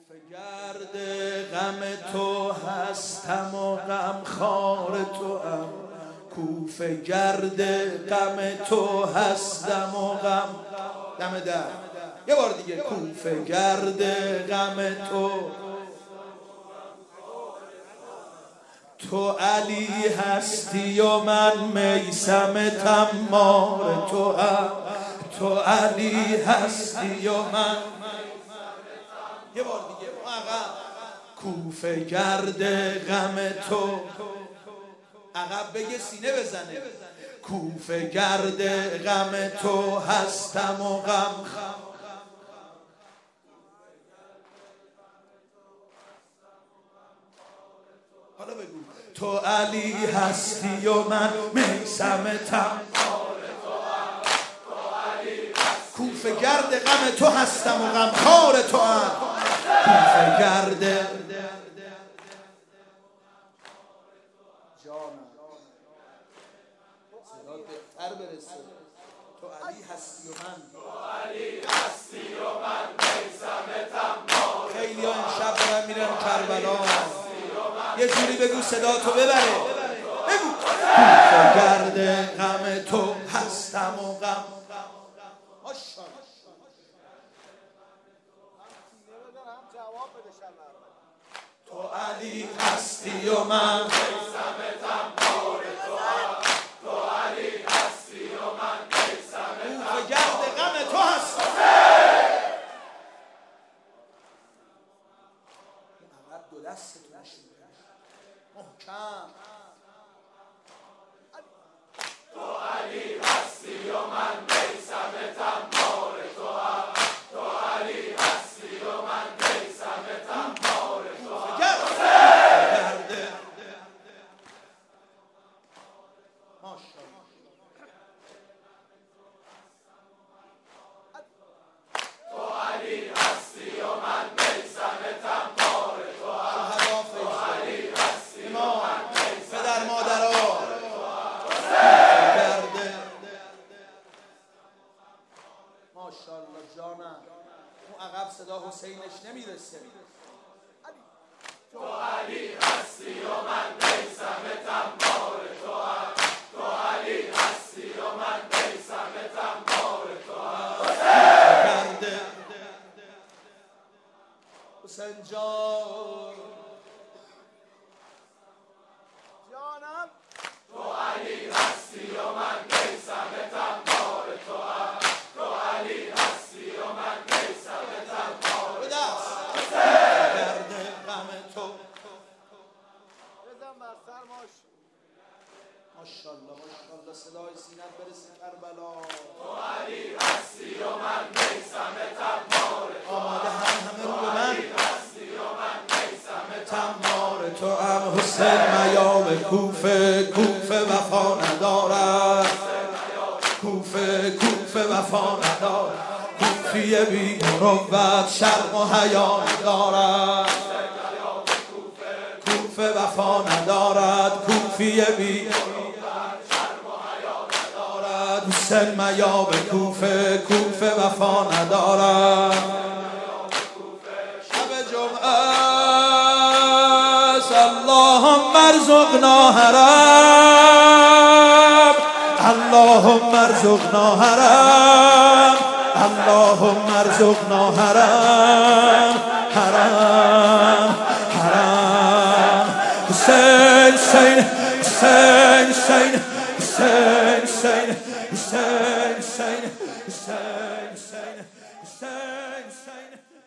گرد غم تو هستم و غم خار تو هم، کوفه گرد غم تو هستم و غم دم در یه بار دیگه، کوفه گرد غم تو علی هستی و من میثم تمار تو هم، تو علی هستی و من یه بار دیگه عقب، کوفه گرد غم تو عقب بگه سینه بزنه، کوفه گرد غم تو هستم و غم حالا بگو تو علی هستی و من میثم تمار تو هم، تو علی هستی کوفه گرد غم تو هستم و غم خار تو هم، کوفه گرد جانم صدا بهتر برسه، تو علی هستی و من، تو علی هستی و من میثم تمار، خیلی ها امشب دارن میرن کربلا، یه جوری بگو صدا تو ببره، بگو کوفه گرد غم تو هستم و غم تو علی هستی و من میثم تمار تو هم، تو علی هستی و من میثم کوفه گرد غم تو هستم عقب دو دستتون محکم، تو علی هستی و من میثم تمار تو هم، تو علی هستی و من میثم تمار تو هم، گرده ماشاءالله تو علی هستی و من میثم تمار تو هم، تو علی هستی و من پدر مادرها گرده ماشاءالله جانم، اون عقب صدا حسینش نمیرسه، تو علی هستی و من میثم تمار تو هم، تو علی هستی و من میثم تمار تو هم، گرده حسین جان جانم، تو علی هستی و من میثم تمار تو هم، تو علی هستی و من میثم تمار تو هم، گرد غم تو بزن بر سر ماشاءالله ماشاءالله صدای سینت برسه کربلا، تو علی هستی و من میثم تمار تو هم، آماده همه رو به من هستی و من میثم تمار تو هم، حسین میام کوفه کوفه وفا ندارد، کوفه کوفه وفا ندارد، کوفیه بی مروت شرم و حیا ندارد، کوفه وفا ندارد، کوفیه بی مروت شرم و حیا ندارد، حسین میام کوفه کوفه وفا ندارد، شب جمعه اللهم ارزقنا حرم، اللهم ارزقنا حرم، اللهم ارزقنا حرم، حرم حرم، حسین حسین حسین حسین حسین حسین حسین حسین حسین حسین حسین